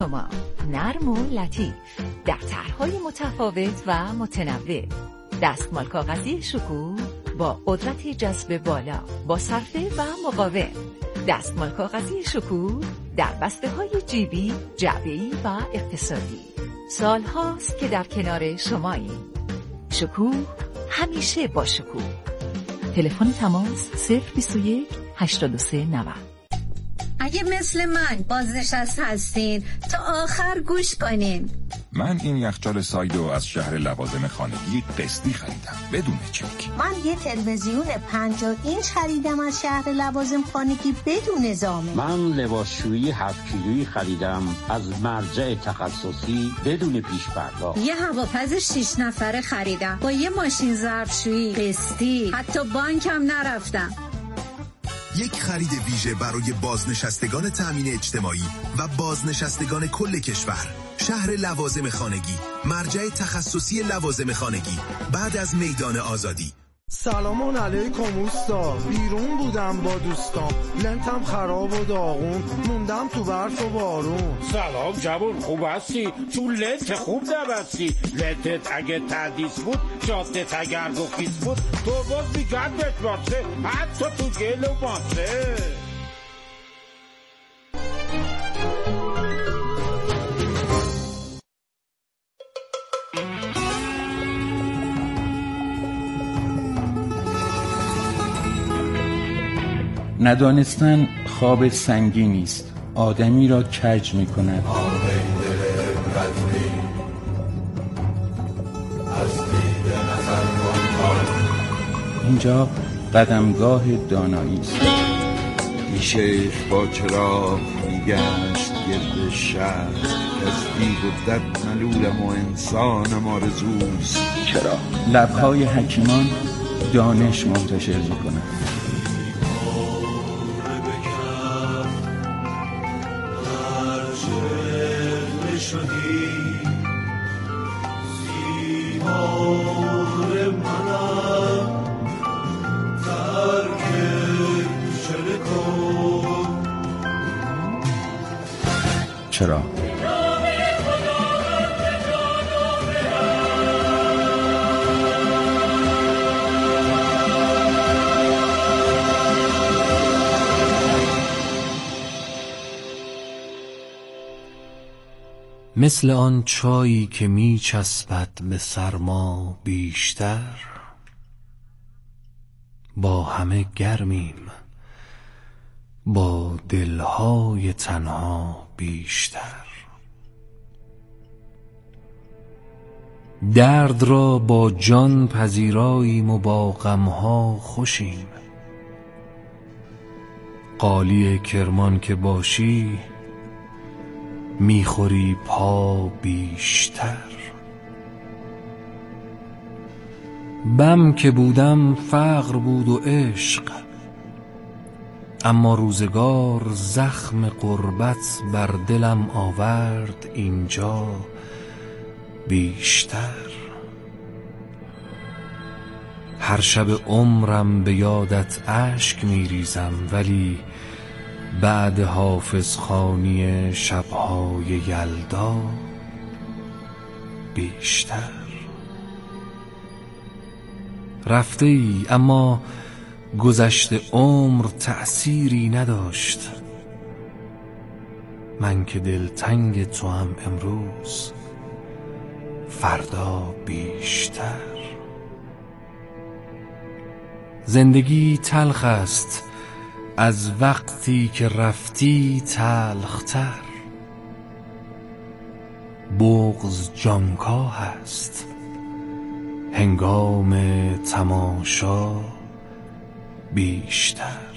شما، نرم و لطیف در طرح‌های متفاوت و متنوع. دستمال کاغذی شکوه با قدرت جذب بالا، با صرفه و مقاوم. دستمال کاغذی شکوه در بسته‌های جیبی، جعبه‌ای و اقتصادی. سال هاست که در کنار شماییم. شکوه، همیشه با شکوه. تلفن تماس 021 83 90. اگه مثل من بازنشسته هستین تا آخر گوش کنین. من این یخچال سایدو از شهر لوازم خانگی قسطی خریدم بدون چک. من یه تلویزیون 50 اینچ خریدم از شهر لوازم خانگی بدون زامن. من لباسشویی 7 کیلویی خریدم از مرجع تخصصی بدون پیش پرداخت. یه هواپز 6 نفره خریدم با یه ماشین ظرفشویی قسطی، حتی بانکم نرفتم. یک خرید ویژه برای بازنشستگان تامین اجتماعی و بازنشستگان کل کشور. شهر لوازم خانگی، مرجع تخصصی لوازم خانگی، بعد از میدان آزادی. سلام علیکم اوستا، بیرون بودم با دوستام، لنتم خراب و داغون، موندم تو برف و بارون. سلام جوون، خوب هستی؟ تو لنت خوب نبستی. لنتت اگه تردیس بود، جادت اگر رخیص بود، تو باز بیگردت باشه، حتی تو گل و ماسه. ندانستن خواب سنگینی است، آدمی را کج می‌کند. اینجا قدمگاه دانایی است. این شیخ با چراغ میگشت گرد شهر، تصدیق و درد ملولم و انسانم آرزوست. چرا؟ لب‌های حکیمان دانش منتشر می‌کند. چرا؟ مثل آن چایی که می چسبد به سرما بیشتر، با همه گرمیم، با دلهای تنها بیشتر. درد را با جان پذیراییم و با غمها خوشیم. قالی کرمان که باشی میخوری پا بیشتر. بم که بودم فقر بود و عشق، اما روزگار زخم غربت بر دلم آورد اینجا بیشتر. هر شب عمرم به یادت اشک میریزم، ولی بعد حافظ خوانی شبهای یلدا بیشتر. رفته ای اما گذشت عمر تأثیری نداشت. من که دلتنگ تو هم امروز، فردا بیشتر. زندگی تلخ است از وقتی که رفتی تلختر. بغض جانکاه است هنگام تماشا بیشتر.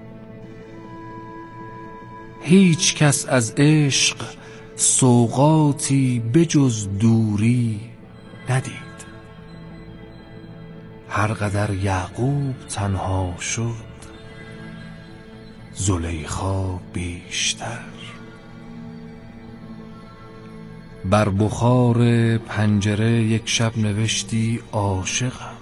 هیچ کس از عشق سوغاتی بجز دوری ندید. هر قدر یعقوب تنها شد، زلیخا بیشتر. بر بخار پنجره یک شب نوشتی عاشقم،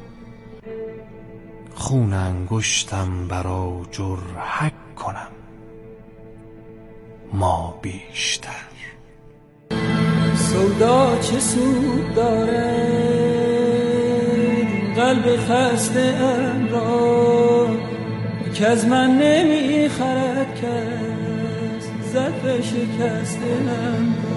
خون انگشتم برا جر حک کنم ما بیشتر. سودا چه سود دارد قلب خسته ام را که از من نمیخرد کس ظرف شکسته ام را.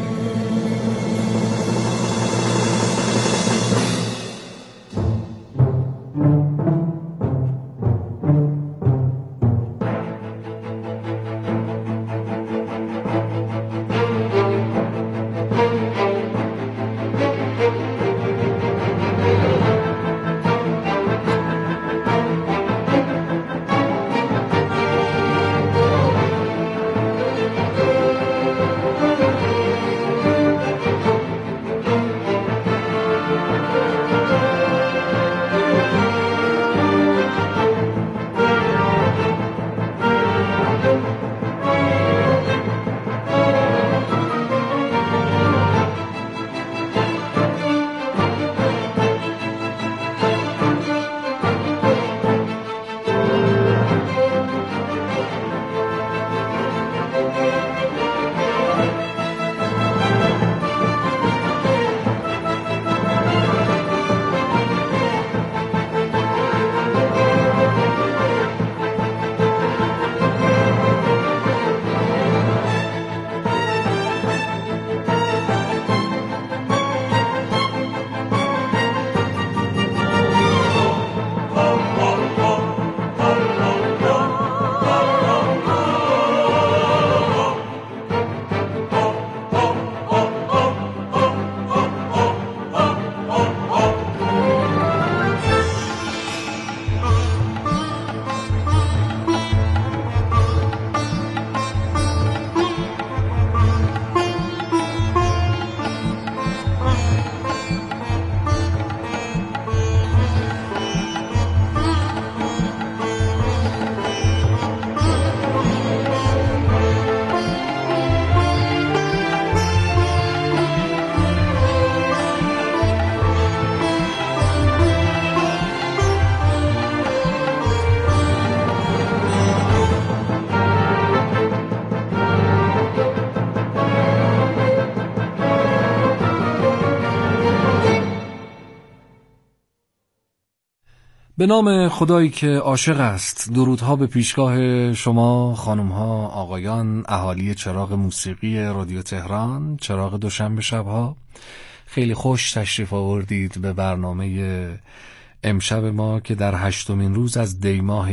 به نام خدایی که عاشق است. درودها به پیشگاه شما خانم‌ها، آقایان، اهالی چراغ موسیقی رادیو تهران، چراغ دوشنبه شب‌ها. خیلی خوش تشریف آوردید به برنامه امشب ما که در 8مین روز از دی ماه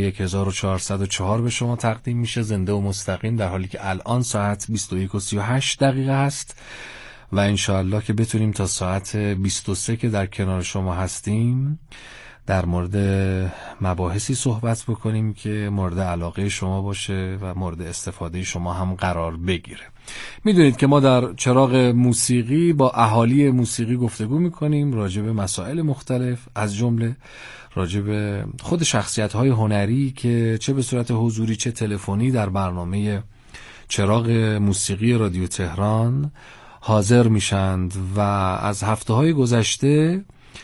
1404 به شما تقدیم میشه، زنده و مستقیم، در حالی که الان ساعت 21:38 است و انشاءالله که بتونیم تا ساعت 23 که در کنار شما هستیم در مورد مباحثی صحبت بکنیم که مورد علاقه شما باشه و مورد استفاده شما هم قرار بگیره. میدونید که ما در چراغ موسیقی با اهالی موسیقی گفتگو میکنیم راجع به مسائل مختلف، از جمله راجع به خود شخصیت‌های هنری که چه به صورت حضوری چه تلفنی در برنامه چراغ موسیقی رادیو تهران حاضر میشند و از هفته‌های گذشته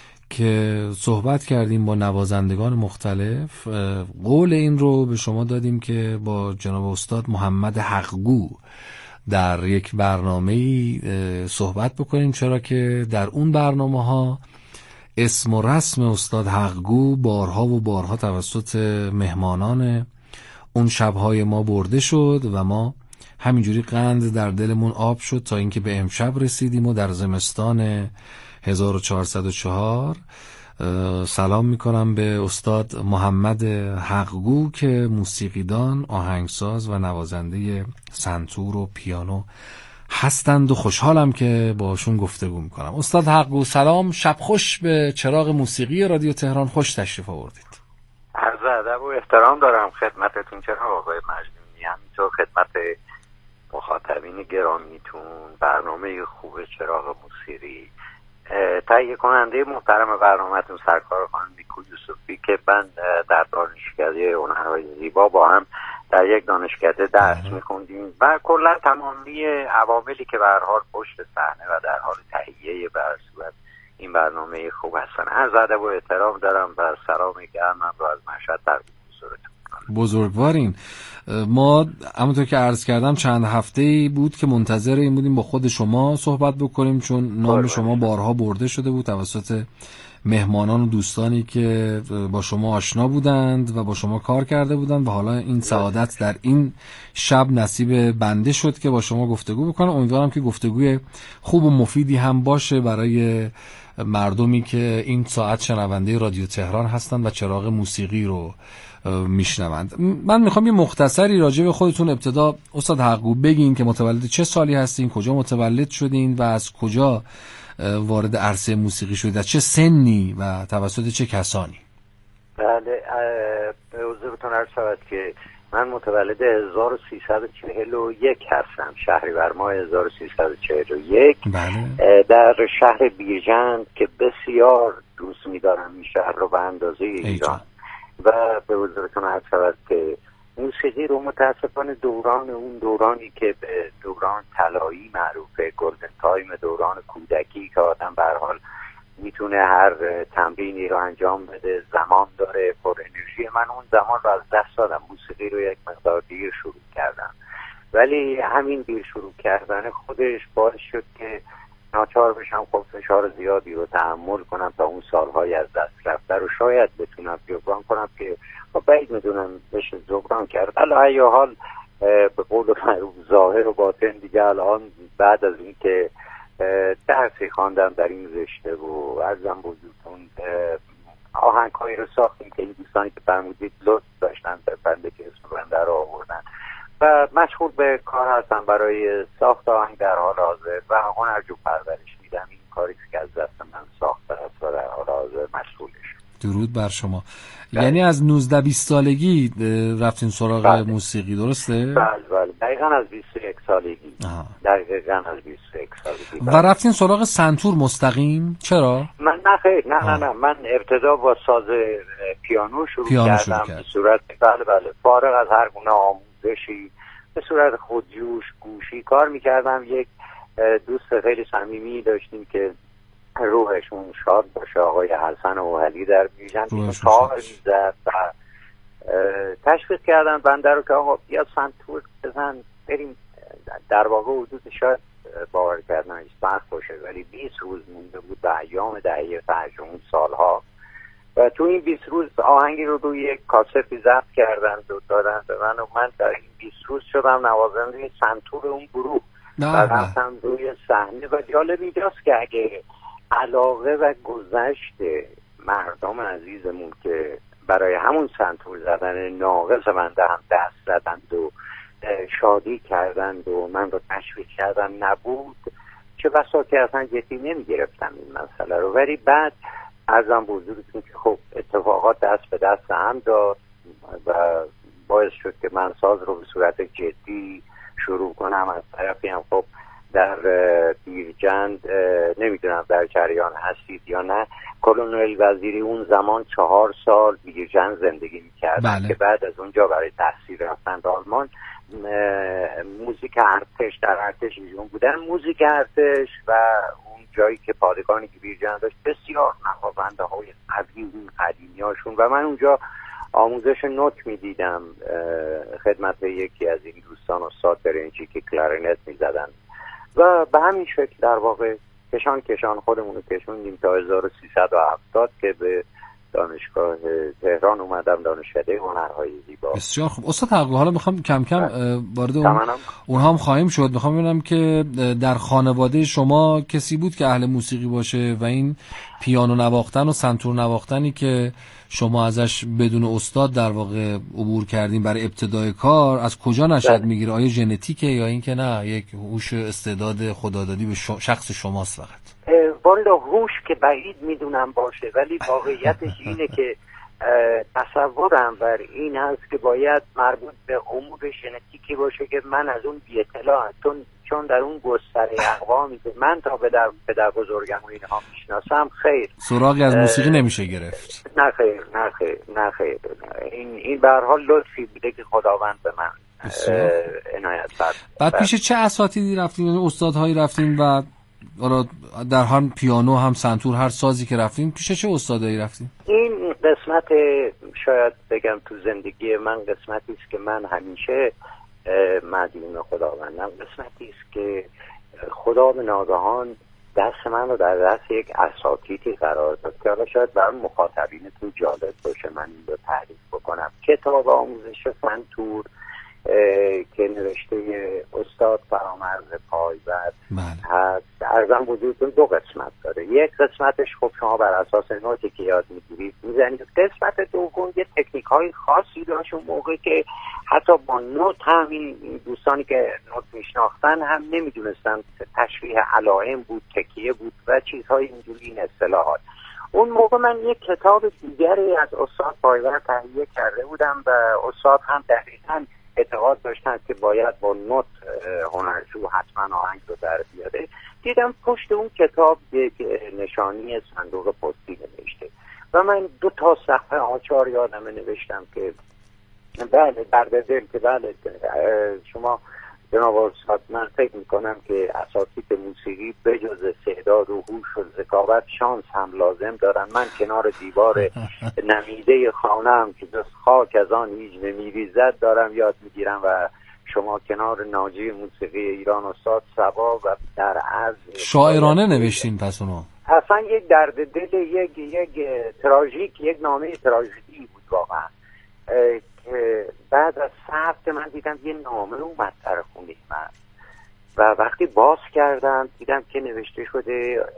که صحبت کردیم با نوازندگان مختلف قول این رو به شما دادیم که با جناب استاد محمد حقگو در یک برنامه‌ای صحبت بکنیم، چرا که در اون برنامه‌ها اسم و رسم استاد حقگو بارها و بارها توسط مهمانان اون شب‌های ما برده شد و ما همینجوری قند در دلمون آب شد تا اینکه به امشب رسیدیم و در زمستان 1404 سلام میکنم به استاد محمد حقگو که موسیقیدان، آهنگساز و نوازنده سنتور و پیانو هستند و خوشحالم که باشون گفتگو میکنم. استاد حقگو سلام، شب خوش به چراغ موسیقی رادیو تهران، خوش تشریف آوردید. عرض ادب و احترام دارم خدمتتون جناب آقای مجنونی، همینطور خدمت مخاطبین گرامیتون. برنامه خوب چراغ موسیقی، تهیه کننده محترم برنامه‌تون سرکار خانم نیکو یوسفی که من در دانشکده هنرهای زیبا با هم در یک دانشکده درس می‌خوندیم و کلا تمامی عواملی که به هر حال پشت صحنه و در حال تهیه به هر صورت این برنامه خوب هستن. عرض ادب و احترام دارم و سلام گرمم رو از مشهد در حضورتون می‌کنم. بزرگوارین. ما همونطور که عرض کردم چند هفته‌ای بود که منتظر این بودیم با خود شما صحبت بکنیم، چون نام شما بارها برده شده بود توسط مهمانان و دوستانی که با شما آشنا بودند و با شما کار کرده بودند و حالا این سعادت در این شب نصیب بنده شد که با شما گفتگو بکنم. امیدوارم که گفتگوی خوب و مفیدی هم باشه برای مردمی که این ساعت شنونده رادیو تهران هستند و چراغ موسیقی رو میشنوند. من میخوام یه مختصری راجع به خودتون ابتدا استاد حقو بگین که متولد چه سالی هستین، کجا متولد شدین و از کجا وارد عرصه موسیقی شدید، از چه سنی و توسط چه کسانی؟ بله، به حضورتون عرض شود که من متولد 1341 هستم، شهریور ماه 1341. بله. در شهر بیرجند که بسیار دوست می‌دارم این شهر رو به اندازه ایران. و به حضورتون عرض شود که موسیقی رو متاسفانه دورانی که به دوران طلایی معروفه، گلدن تایم، دوران کودکی که آدم به هر حال میتونه هر تمرینی رو انجام بده، زمان داره، پر انرژی، من اون زمان رو از دست دادم. موسیقی رو یک مقدار دیر شروع کردم، ولی همین دیر شروع کردن خودش باعث شد که ناچار بشم خب فشار زیادی رو تحمل کنم تا اون سالهای از دست رفته رو شاید بتونم جبران کنم که خب بعید میدونم بشه جبران کرد. علی حال به قول معروف ظاهر و باطن دیگه الان بعد از این که درسی خواندم در این رشته و عرضم بزرگتون آهنگ‌هایی رو ساختیم که این دوستانی که فرمودید لطف داشتن در بنده که اسم بنده رو آوردن و مشغول به کار هستم برای ساخت آهنگ در حال حاضر و هنرجو پرورش میدم. این کاری که از دست من ساخته است و در حال حاضر مشغولش. درود بر شما. یعنی از 19-20 سالگی رفتین سراغ بله. موسیقی، درسته؟ بله دقیقاً از 21 سالگی. دقیقاً از 21 سالگی. و رفتین سراغ سنتور مستقیم؟ چرا؟ من نه خیر، نه من ابتدا با ساز پیانو شروع کردم به صورت بله فارغ از هر گونه آموزشی، به صورت خودجوش گوشی کار میکردم. یک دوست خیلی صمیمی داشتیم که روحشون شاد باشه، آقای حسن اوهلی در بیژن کار میزد و تشویق کردن بنده رو که آقا بیا سنتور بزن بریم. در واقع حدود شاید باور کردنش سخت باشه ولی 20 روز مونده بود به ایام دهه 50 اون سالها و تو این 20 روز آهنگی رو روی یک کاستی ضبط کردن و دادن به من و من در این 20 روز شدم نوازنده سنتور اون گروه و رفتم روی صحنه. و جالب اینجاست که اگه علاقه و گذشت مردم عزیزمون که برای همون سنتور زدن ناقص بنده هم دست زدند و شادی کردند و من رو تشویق کردن نبود، چه بسا که اصلا جدی نمی گرفتم این مسئله رو. ولی بعد ارزم بزرگتون که خب اتفاقات دست به دست هم داد و باعث شد که من ساز رو به صورت جدی شروع کنم. از طرفی هم خب در بیرجند نمیدونم در جریان هستید یا نه، کلونل وزیری اون زمان 4 سال بیرجند زندگی میکردن. بله. که بعد از اونجا برای تحصیل رفتن به آلمان. موزیک ارتش در ارتش ایشون بودن، موزیک ارتش و اون جایی که پادگانی که بیرجند داشت بسیار نوازنده های قوی اون قدیمی هاشون و من اونجا آموزش نوت میدیدم خدمت یکی از این دوستان استاد برنجی که کلارینت میزدن و به همین شکل در واقع کشان خودمون رو کشوندیم تا 1370 که به دانشگاه تهران اومدم، دانشکده هنرهای زیبا. بسیار خوب. استاد حقو، حالا میخوام کم کم وارد اونها هم خواهیم شد. میخوام ببینم که در خانواده شما کسی بود که اهل موسیقی باشه و این پیانو نواختن و سنتور نواختنی که شما ازش بدون استاد در واقع عبور کردین برای ابتدای کار از کجا نشأت میگیره؟ آیا ژنتیکه یا اینکه نه یک هوش استعداد خدادادی به شخص شماست فقط؟ والا هوش که بعید میدونم باشه، ولی واقعیتش اینه که تصورم بر این هست که باید مربوط به امور ژنتیکی باشه که من از اون بی اطلاعم، چون در اون گستره اقوامی که من تا پدر بزرگم و اینها میشناسم خیر سراغی از موسیقی نمیشه گرفت. نه خیر. این به هر حال لطفی بوده که خداوند به من عنایت فرمود. بعد پیش چه اساتیدی رفتین، استادهایی رفتین و در هم پیانو هم سنتور هر سازی که رفتین پیش چه استادایی رفتین؟ این قسمت شاید بگم تو زندگی من قسمتی است که من همیشه مدیون خداوندم، قسمتی است که خدا به ناگهان دست من رو در دست یک اساتیدی قرار داد که حالا شاید برای مخاطبینتون جالب باشه من این رو تعریف بکنم. کتاب آموزش سنتور که نوشته استاد فرامرز پایور هست، عرضم حضورتون 2 قسمت داره. یک قسمتش خب شما بر اساس نوتی که یاد میگیرید میزنید. قسمت دوم یه تکنیک های خاصی داشت اون موقع که حتی با نوت هم این دوستانی که نوت میشناختن هم نمیدونستن، تشریح علائم بود، تکیه بود و چیزهای اینجوری، این اصطلاحات. اون موقع من یک کتاب دیگری از استاد پایور تهیه کرده بودم و استاد هم دقیقاً اعتقاد داشتن که باید با نوت هنرجو حتما آهنگ رو در بیاره. دیدم پشت اون کتاب یک نشانی صندوق پستی نوشته و من 2 صفحه آچار یادم نوشتم که بله درد دل که بله شما جناب استاد، من فکر میکنم که اساتید موسیقی بجز استعداد و هوش و ذکاوت شانس هم لازم دارن. من کنار دیوار نمیده خانه‌ام که جز خاک از آن هیچ نمیریزد دارم یاد میگیرم و شما کنار ناجی موسیقی ایران استاد صبا و در عرض شاعرانه نوشتین. پس اونو اصلا یک درد دل، یک تراژیک، یک نامه تراژیکی بود واقعا. بعد از 3 هفته من دیدم یه نامه اومد در خونه من و وقتی باز کردم دیدم که نوشته شده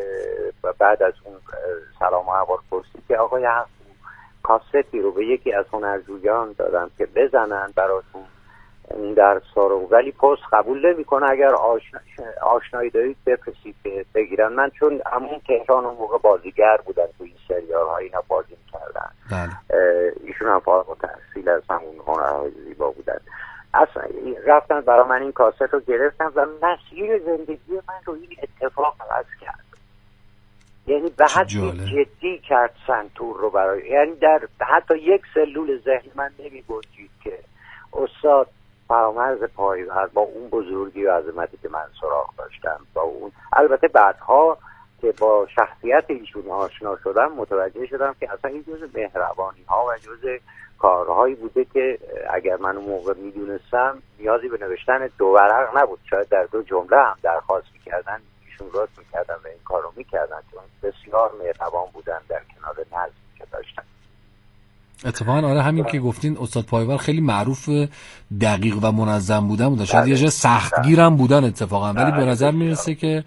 و بعد از اون سلام و احوال پرسی که آقای حق کاستی رو به یکی از هنرجویان دادم که بزنن براتون این درس‌ها رو، ولی پست قبول نمی‌کنه. اگر آشنایی دارید بفرستید که بگیرن. من چون همون تهران اون موقع بازیگر بودن تو این سریال‌ها اینا بازی می‌کردن. ایشون هم فارغ التحصیل از همون هنرهای زیبا بودن. اصلا رفتن برای من این کاست رو گرفتن و مسیر زندگی من رو این اتفاق عوض کرد. یعنی به حد جدی کرد سنتور رو برای، یعنی در حتی یک سلول ذهن من نمی‌گنجید که استاد فرامرز پایور با اون بزرگی و عظمتی که من سراغ داشتم، با اون البته بعدها که با شخصیت ایشون آشنا شدم متوجه شدم که اصلا این جز مهربانی ها و جز کارهایی بوده که اگر من اون موقع میدونستم نیازی به نوشتن 2 ورق نبود، شاید در 2 جمله هم درخواست میکردن ایشون راست میکردن و این کارو میکردن، چون بسیار مهربان بودن در کنار نظمی که داشتن. اتفاقا آره همین که گفتین استاد پایور خیلی معروف دقیق و منظم بودن شاید یه جا سختگیرم بودن اتفاقا، ولی به نظر میرسه که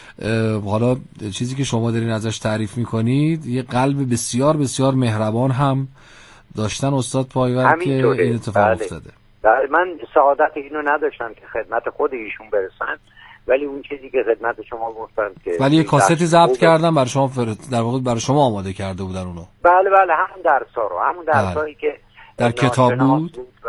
حالا چیزی که شما دارین ازش تعریف میکنید یه قلب بسیار بسیار مهربان هم داشتن استاد پایور که این اتفاق افتاده. من سعادت اینو نداشتم که خدمت خود ایشون برسن، ولی اون چیزی که خدمت شما گفتم که ولی یه کاستی ضبط کردم برای شما، در واقع برای شما آماده کرده بودن اونو. بله همون درس‌ها رو، همون درسایی که در کتاب بود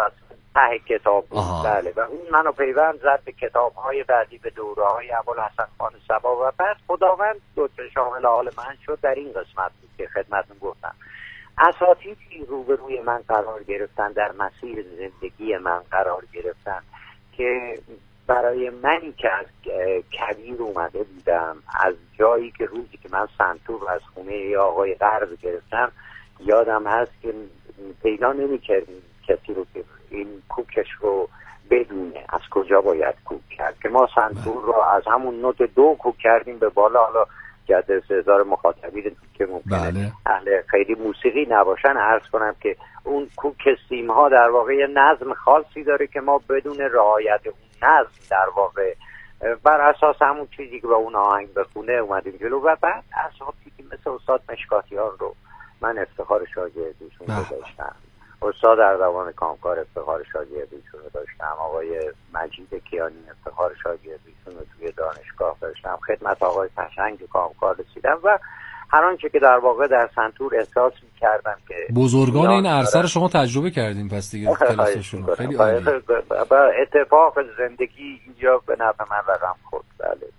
ته کتاب بود. بله و اون منو پیوند زد به کتاب‌های بعدی، به دوره‌های ابوالحسن خان صبا و بعد خداوند لطف شامل حال من شد در این قسمت بود که خدمتتون گفتم. اساتیدی روبروی من قرار گرفتن، در مسیر زندگی من قرار گرفتن که برای منی که از کبیر اومده بودم، از جایی که روزی که من سنتور از خونه ی آقای قرض گرفتم یادم هست که پیدا نمی‌کردیم کسی رو که این کوکش رو بدونه از کجا باید کوک کرد، که ما سنتور رو از همون نوت 2 کوک کردیم به بالا. حالا جد 3000 مخاطبین که ممکنه اهل خیلی موسیقی نباشن عرض کنم که اون کوک سیم ها در واقع یه نظم خاصی داره که ما بدون رعایت اون نظم در واقع بر اساس همون چیزی که با اون آهنگ بخونه اومدیم جلو. و بعد اساتیدی مثل استاد مشکاتیان رو من افتخار شاگردیشون رو داشتم، استاد اردوان کامکار افتخار شاگردیشون رو داشتم، آقای مجید کیانی افتخار شاگردیشون رو توی دانشگاه داشتم، خدمت آقای پشنگ کامکار رسیدم و هر آنچه که در واقع در سنتور احساس می‌کردم که بزرگان این عرصه رو شما تجربه کردیم پس دیگه کلاسشون خیلی عالی. اتفاق زندگی اینجا به نفع من رقم خورد. بله.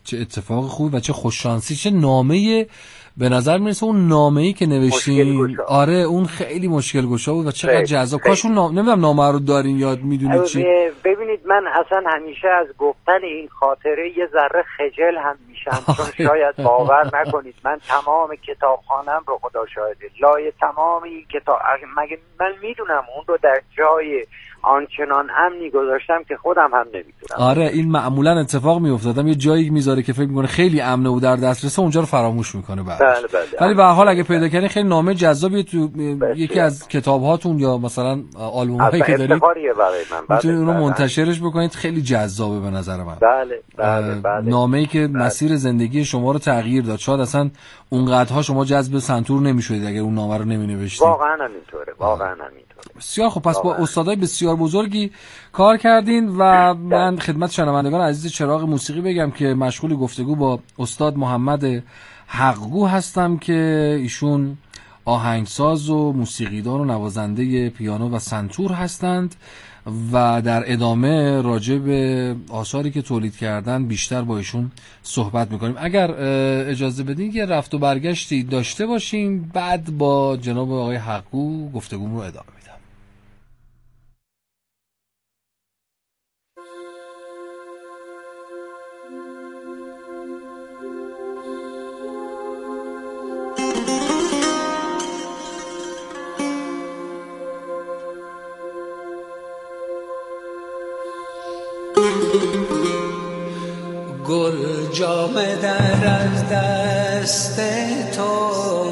چه اتفاق خوب و چه خوششانسی، چه نامه به نظر میرسه اون نامه‌ای که نوشتین. آره اون خیلی مشکل گشا بود و چقدر جذاب. کاش اون نمیدونم نامه رو دارین یاد میدونید چی. ببینید من اصلا همیشه از گفتن این خاطره یه ذره خجل هم میشم چون شاید باور نکنید من تمام کتابخانم رو خدا شاهده لای تمام این کتاب مگه من میدونم اون رو در جای آنچنان امنی گذاشتم که خودم هم نمیدونم. آره این معمولا اتفاق میافتادم یه جایی میذاره که فکر میکنه خیلی امنه و در دسترسه اونجا رو فراموش میکنه بعدش. بله. ولی به هر حال اگه پیدا کردین خیلی نامه جذابیه تو یکی از کتاب‌هاتون یا مثلا آلبوم‌هایی که دارید میتونید اونو منتشرش بکنید، خیلی جذابه به نظر من. بله. نامه‌ای که مسیر زندگی شما رو تغییر داد. شاید اصلا اونقدرها شما جذب سنتور نمی‌شدید اگر اون نامه رو نمی‌نوشتید. واقعا همینطوره. بسیار خب، پس با استادای بسیار بزرگی کار کردین و من خدمت شنوندگان عزیز چراغ موسیقی بگم که مشغول گفتگو با استاد محمد حقگو هستم که ایشون آهنگساز و موسیقیدان و نوازنده پیانو و سنتور هستند و در ادامه راجع به آثاری که تولید کردن بیشتر با ایشون صحبت میکنیم. اگر اجازه بدین یه رفت و برگشتی داشته باشیم، بعد با جناب آقای حقگو گفتگوم رو ادامه میدم. گل جامه در از دست تو،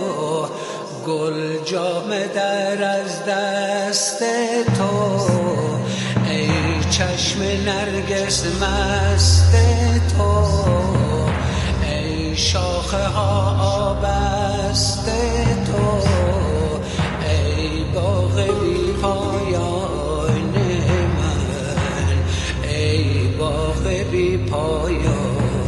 گل جامه در از دست تو، ای چشم نرگس مست تو، ای شاخه ها آبست تو، ای باغ بی پایان من، ای باغ بی پایان.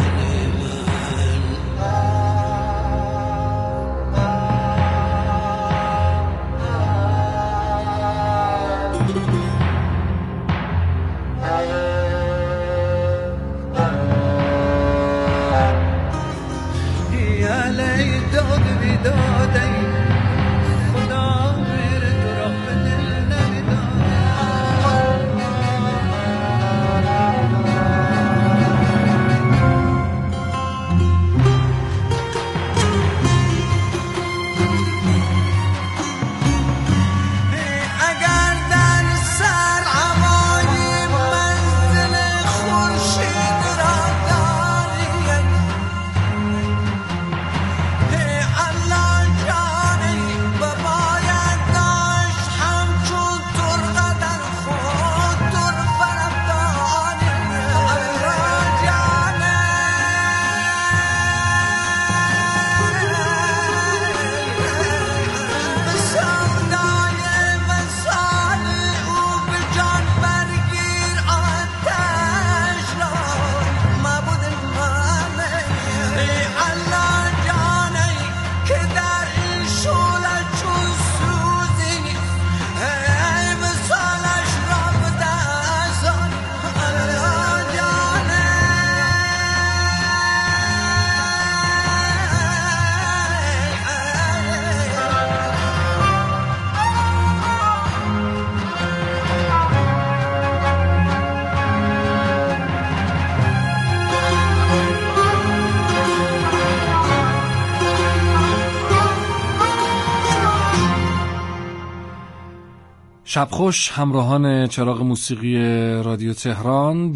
شب خوش همراهان چراغ موسیقی رادیو تهران.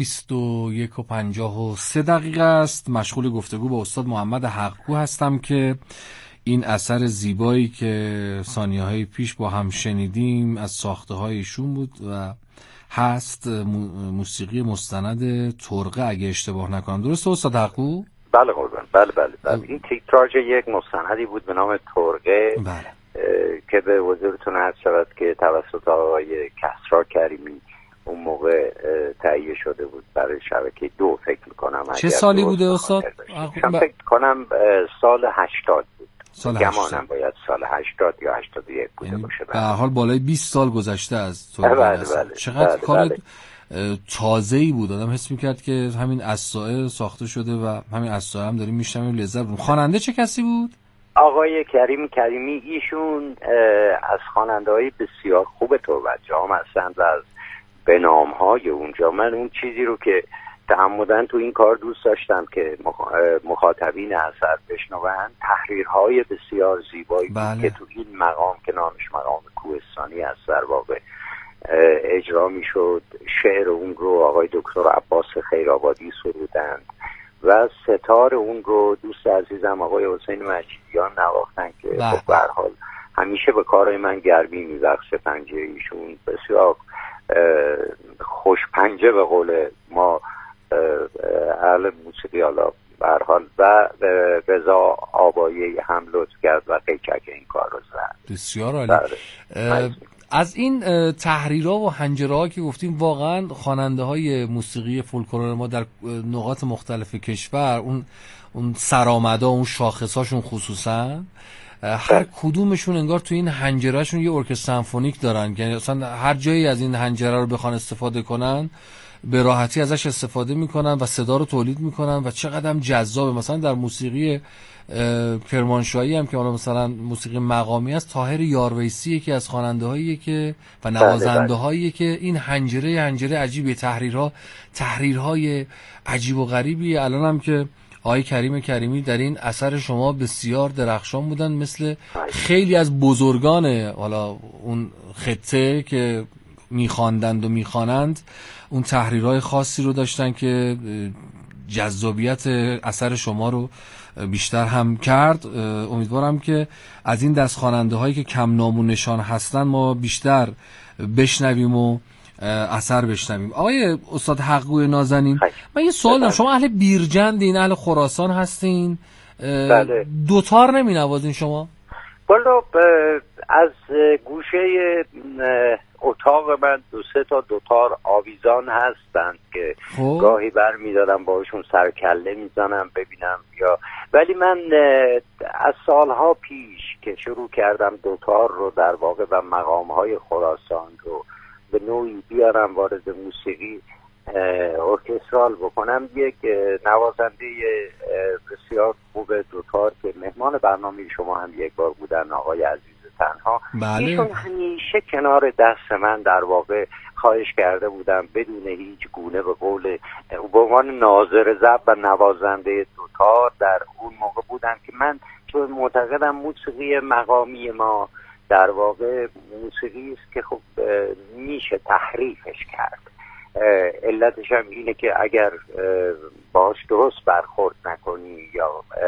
21:53 است. مشغول گفتگو با استاد محمد حقگو هستم که این اثر زیبایی که ثانیه‌های پیش با هم شنیدیم از ساخته‌های ایشون بود و هست موسیقی مستند ترقه اگه اشتباه نکنم. درسته استاد حقگو؟ بله قربان. بله. این تیتراژ یک مستندی بود به نام ترقه. بله. که به حضورتون عرض شود که توسط آقای کسرا کریمی اون موقع تهیه شده بود برای شبکه 2 فکر میکنم. چه سالی بوده استاد؟ فکر کنم سال 80 بود. سال گمانم باید سال 80 یا 81 بوده باشه. به هر حال بالای 20 سال گذشته از تو. بله. چقدر کار تازه‌ای بود. آدم حس می‌کرد که همین اساء ساخته شده و همین اساء هم داریم میشنویم، لذت بردیم. خواننده چه کسی بود؟ آقای کریم کریمی. ایشون از خواننده‌های بسیار خوب توجهم هستند و از بنام‌های اونجا. من اون چیزی رو که تعمدن تو این کار دوست داشتم که مخاطبین اثر بشنوند، تحریرهای بسیار زیبایی که تو این مقام که نامش مقام کوهستانی است در واقع اجرا میشد. شعر اون رو آقای دکتر عباس خیرآبادی سرودند و ستار اون رو دوست عزیزم آقای حسین مجیدیان نواختن که خب به هر حال همیشه به کارهای من گرمی میبخشه پنجه ایشون. بسیار خوش پنجه به قول ما اهل موسیقی حالا به هر حال. و رضا آبایی هم لطف کرد و قیچک این کار رو زد. بسیار عالی. از این تحریرها و حنجره‌ها که گفتیم، واقعا خواننده های موسیقی فولکلور ما در نقاط مختلف کشور، اون سرآمدا، اون شاخصاشون خصوصا، هر کدومشون انگار تو این حنجرهشون یه ارکستر سمفونیک دارن که اصلا هر جایی از این حنجره رو بخوان استفاده کنن به راحتی ازش استفاده میکنن و صدا رو تولید میکنن و چقدر هم جذابه. مثلا در موسیقی کرمانشاهی هم که مثلا موسیقی مقامی است، طاهر یارویسی یکی از خواننده‌هایی که و نوازنده‌هایی که این حنجره عجیبه، تحریرهای عجیب و غریبی. الان هم که آقای کریم کریمی در این اثر شما بسیار درخشان بودن، مثل خیلی از بزرگان حالا اون خطه که میخواندند و میخوانند، اون تحریرهای خاصی رو داشتن که جذابیت اثر شما رو بیشتر هم کرد. امیدوارم که از این دست خواننده هایی که کم نام و نشان هستن ما بیشتر بشنویم و اثر بشنویم. آقای استاد حقگوی نازنین، من یه سوال دارم. شما اهل بیرجندین، اهل خراسان هستین، بله. دوتار نمی نوازین شما؟ والا از گوشه اتاق من 2-3 تا دوتار آویزان هستند که گاهی بر میدارم باشون سرکله میزنم ببینم ولی من از سالها پیش که شروع کردم دوتار رو در واقع و مقامهای خراسان رو به نوعی بیارم وارد موسیقی ارکسترال بکنم، یک نوازنده بسیار خوب دوتار که مهمان برنامه شما هم یک بار بودن، آقای عزیز تنها، ایشون همیشه کنار دست من در واقع خواهش کرده بودم بدون هیچ گونه به قول به عنوان ناظر ضبط و نوازنده دوتار در اون موقع بودم که من چون معتقدم موسیقی مقامی ما در واقع موسیقی است که خب میشه تحریفش کرد. علتش هم اینه که اگر باش درست برخورد نکنی یا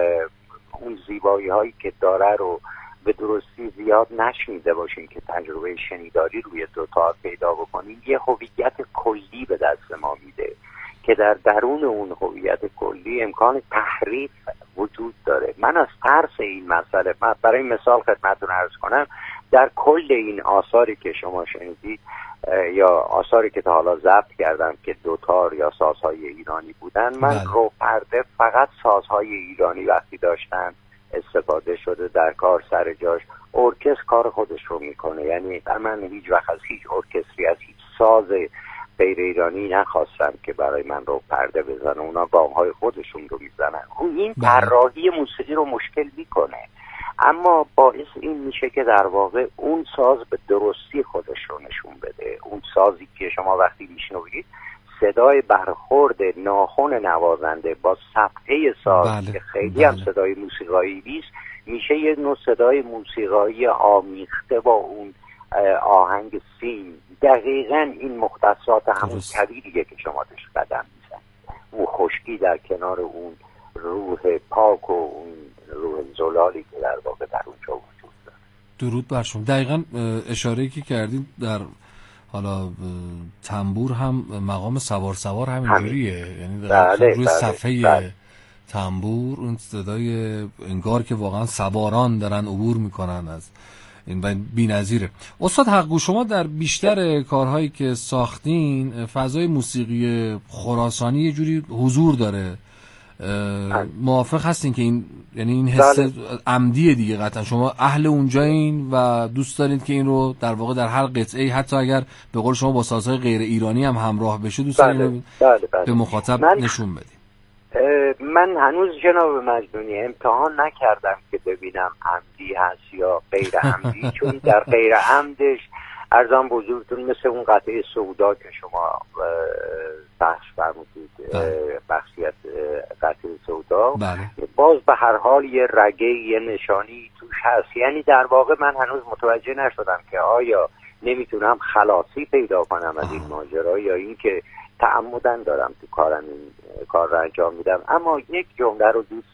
اون زیبایی هایی که داره رو به درستی زیاد نشنیده باشین که تجربه شنیداری روی دوتار پیدا بکنین، یه هویت کلی به دست ما میده که در درون اون هویت کلی امکان تحریف وجود داره. من از ترس این مسئله، برای مثال خدمتتون عرض کنم، در کل این آثاری که شما شنیدید یا آثاری که تا حالا ضبط کردم که دوتار یا سازهای ایرانی بودن، من رو پرده فقط سازهای ایرانی وقتی داشتن استفاده شده در کار سر جاش، ارکستر کار خودش رو میکنه. یعنی من هیچ وقت از هیچ ارکستری از هیچ ساز غیر ایرانی نخواستم که برای من رو پرده بزنه، اونا گامهای خودشون رو میزنن. این طراحی موسیقی رو مشکل میکنه، اما باعث این میشه که در واقع اون ساز به درستی خودش رو نشون بده. اون سازی که شما وقتی میشنوید صدای برخورد ناخن نوازنده با صفحه ساز که خیلی هم صدای موسیقایی نیست، میشه یه نوع صدای موسیقایی آمیخته با اون آهنگ سین. دقیقاً این مختصات همون کبیریه که شما داشت قدم میزن، اون خشکی در کنار اون روح پاک و اون روح زلالی که در واقع در اونجا وجود داره. درود بر شما. دقیقاً اشاره‌ای که کردید در حالا تنبور هم مقام سوار همینجوریه، یعنی روی صفحه تنبور اون صدای انگار که واقعا سواران دارن عبور میکنن از این، بی‌نظیره. استاد حقگو، شما در بیشتر کارهایی که ساختین فضای موسیقی خراسانی یه جوری حضور داره موافق هستین که این یعنی این حس عمدیه دیگه؟ قطعا شما اهل اونجایین و دوست دارید که این رو در واقع در هر قطعه حتی اگر به قول شما با سازهای غیر ایرانی هم همراه بشه دوست دارید به مخاطب نشون بدید. من هنوز جناب مجنونی امتحان نکردم که ببینم عمدی هست یا غیر عمدی چون در غیر عمدش ارزان بزرگتون مثل اون قطعه سودا که شما بخش فرمودید بخشیت قطعه سودا باز به هر حال یه رگه یه نشانی توش هست. یعنی در واقع من هنوز متوجه نشدم که آیا نمیتونم خلاصی پیدا کنم از این ماجرا یا این که تعمدن دارم تو کارم این کار رو انجام میدم. اما یک جمله رو دوست